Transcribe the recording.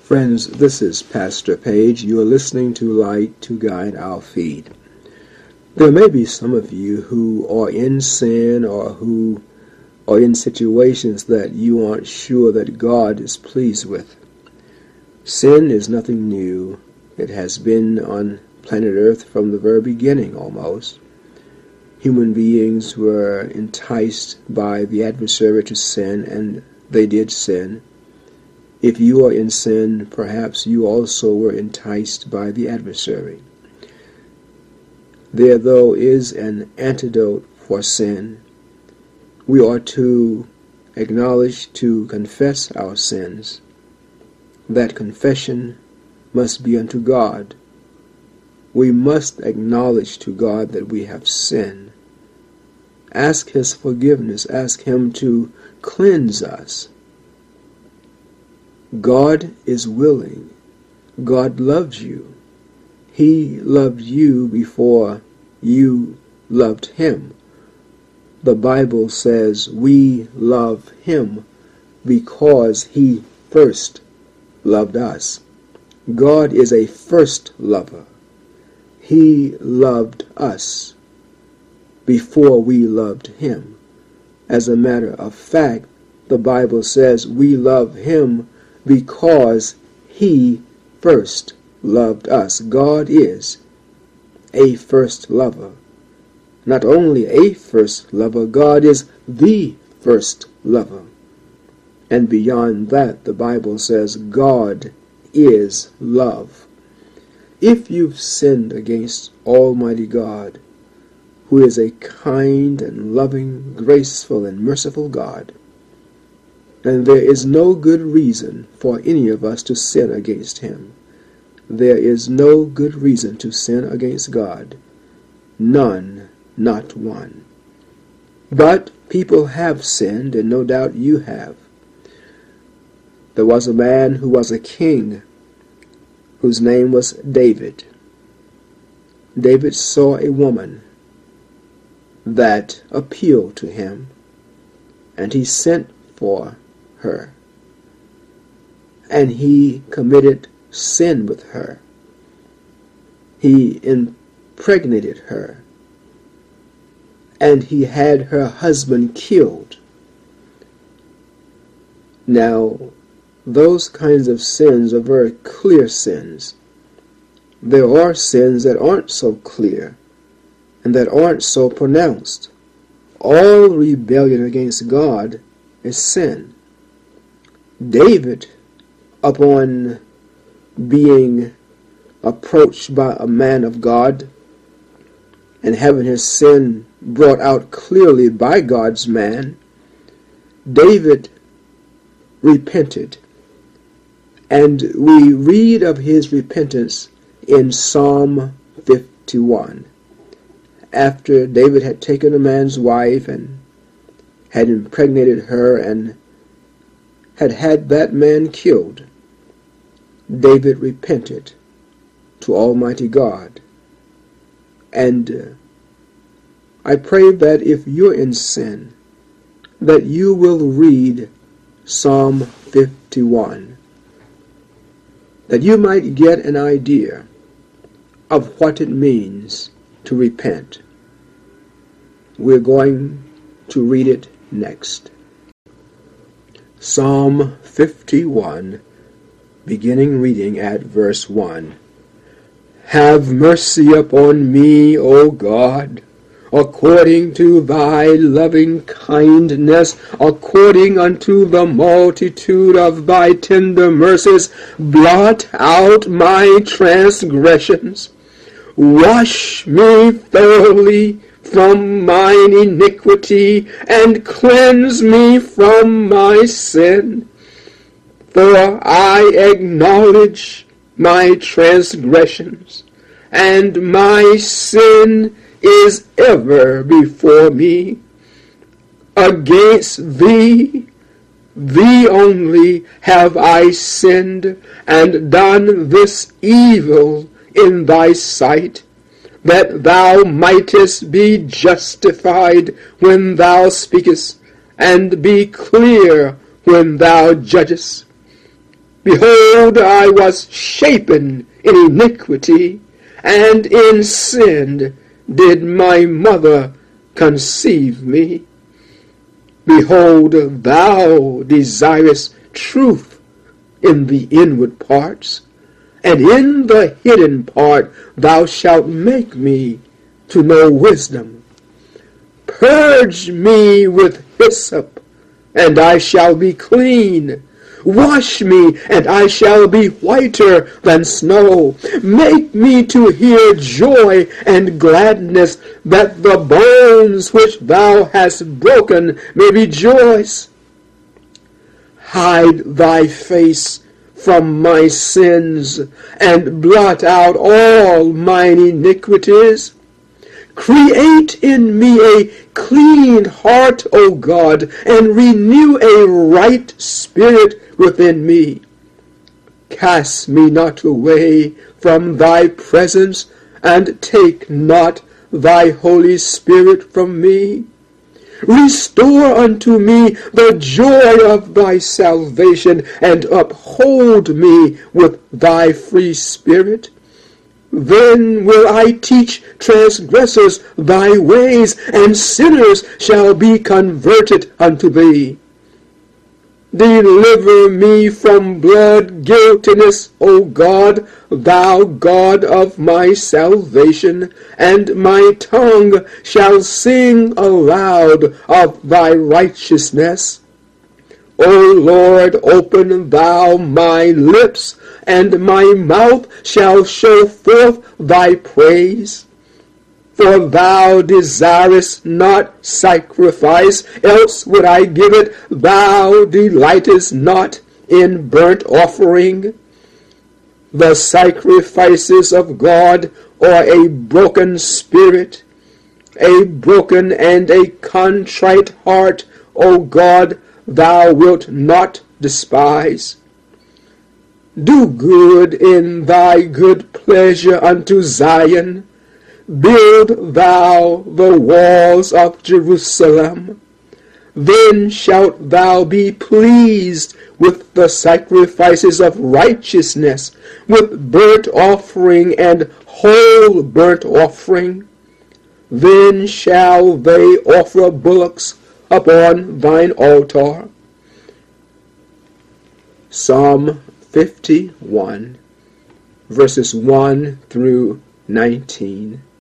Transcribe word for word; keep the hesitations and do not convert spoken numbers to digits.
Friends, this is Pastor Page. You are listening to Light to Guide Our Feet. There may be some of you who are in sin or who are in situations that you aren't sure that God is pleased with. Sin is nothing new. It has been on planet Earth from the very beginning almost. Human beings were enticed by the adversary to sin, and they did sin. If you are in sin, perhaps you also were enticed by the adversary. There, though, is an antidote for sin. We are to acknowledge, to confess our sins. That confession must be unto God. We must acknowledge to God that we have sinned. Ask His forgiveness. Ask Him to cleanse us. God is willing. God loves you. He loved you before you loved Him. The Bible says we love Him because He first loved us. God is a first lover. He loved us before we loved Him. As a matter of fact, the Bible says we love Him because He first loved us. God is a first lover. Not only a first lover, God is the first lover. And beyond that, the Bible says God is love. If you've sinned against Almighty God, who is a kind and loving, graceful and merciful God, and there is no good reason for any of us to sin against Him. There is no good reason to sin against God. None, not one. But people have sinned, and no doubt you have. There was a man who was a king, whose name was David. David saw a woman that appealed to him, and he sent for her, and he committed sin with her. He impregnated her, and he had her husband killed. Now, those kinds of sins are very clear sins. There are sins that aren't so clear and that aren't so pronounced. All rebellion against God is sin. David, upon being approached by a man of God and having his sin brought out clearly by God's man, David repented. And we read of his repentance in Psalm fifty-one. After David had taken a man's wife and had impregnated her and had had that man killed, David repented to Almighty God. And uh, I pray that if you're in sin, that you will read Psalm fifty-one, that you might get an idea of what it means to repent. We're going to read it next. Psalm fifty-one, beginning reading at verse one. Have mercy upon me, O God, according to thy loving kindness, according unto the multitude of thy tender mercies, blot out my transgressions. Wash me thoroughly from mine iniquity, and cleanse me from my sin. For I acknowledge my transgressions, and my sin is ever before me. Against thee, thee only, have I sinned, and done this evil in thy sight, that thou mightest be justified when thou speakest, and be clear when thou judgest. Behold, I was shapen in iniquity, and in sin did my mother conceive me. Behold, thou desirest truth in the inward parts, and in the hidden part thou shalt make me to know wisdom. Purge me with hyssop, and I shall be clean. Wash me, and I shall be whiter than snow. Make me to hear joy and gladness, that the bones which thou hast broken may rejoice. Hide thy face from my sins, and blot out all mine iniquities. Create in me a clean heart, O God, and renew a right spirit within me. Cast me not away from thy presence, and take not thy Holy Spirit from me. Restore unto me the joy of thy salvation, and uphold me with thy free spirit. Then will I teach transgressors thy ways, and sinners shall be converted unto thee. Deliver me from blood guiltiness, O God, thou God of my salvation, and my tongue shall sing aloud of thy righteousness. O Lord, open thou my lips, and my mouth shall show forth thy praise. For thou desirest not sacrifice, else would I give it. Thou delightest not in burnt offering. The sacrifices of God are a broken spirit, a broken and a contrite heart, O God, thou wilt not despise. Do good in thy good pleasure unto Zion. Build thou the walls of Jerusalem. Then shalt thou be pleased with the sacrifices of righteousness, with burnt offering and whole burnt offering. Then shall they offer bullocks upon thine altar. Psalm fifty-one, verses one through nineteen.